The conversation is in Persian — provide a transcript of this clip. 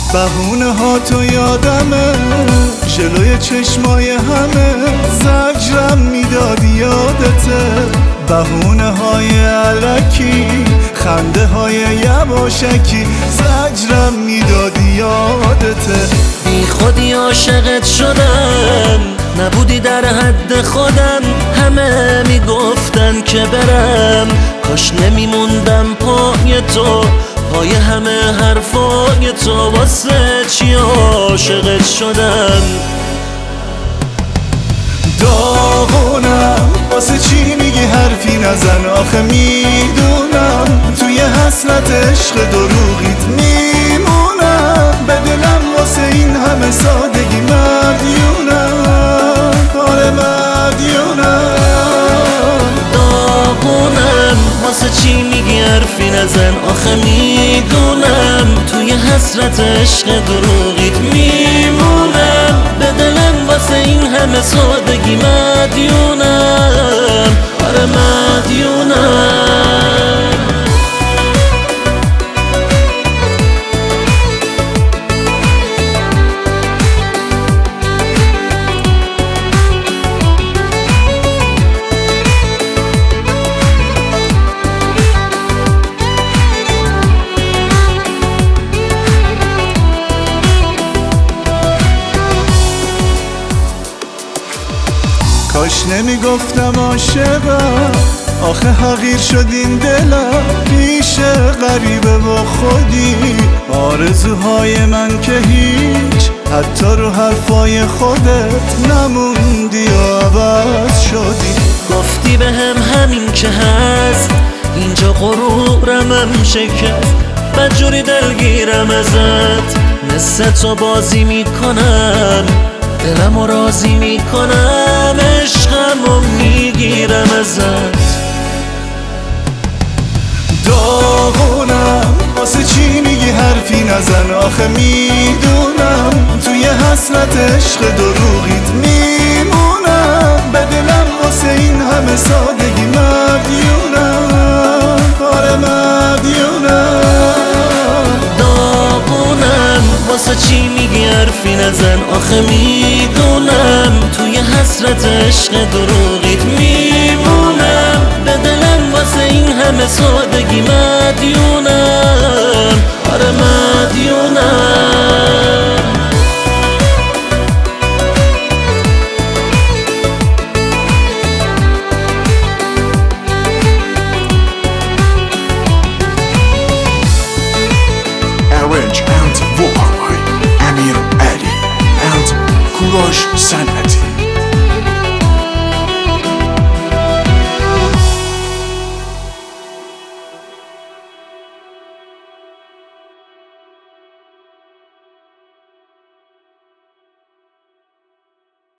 بهونه ها تو یادمه، جلوی چشمای همه زجرم میدادی یادته. بهونه های علکی، خنده های یواشکی زجرم میدادی یادته. بی خودی عاشقت شدم، نبودی در حد خودم. همه میگفتن که برم، کاش نمیموندم پای تو، پای همه حرفای تو. واسه چی عاشقت شدم؟ داغونم، واسه چی میگی حرفی نزن؟ آخه میدونم توی حسرت عشق دروغیت میمونم. به دلم واسه این همه سادگی مدیونم، آره مدیونم. داغونم، واسه چی میگی حرفی نزن؟ آخه میدونم توی حسرت عشق دروغیت میمونم. به دلم واسه این همه سادگی مدیونم، آره مدیونم. کاش نمیگفتم عاشقم، آخه حقیر شد این دلم. پیش غریبه و خودی آرزوهای من که هیچ، حتی رو حرفای خودت نموندی و عوض شدی. گفتی به همین که هست، اینجا غرورم شکست. بدجوری دلگیرم ازت، مثل تو بازی میکنم، دلمو راضی میکنم، عشقمو میگیرم ازت. داغونم، واسه چی میگی حرفی نزن؟ آخه میدونم توی حسرت عشق دروغیت میمونم. به دلم واسه این همه سادگی مدیونم، آره مدیونم. داغونم، واسه چی میگی حرفی نزن؟ آخه میدونم توی حسرت عشق دروغیت میمونم. به دلم واسه این همه سادگی مدیونم، آره مدیونم. Arrange and vocal by Amir Ali and Kurosh San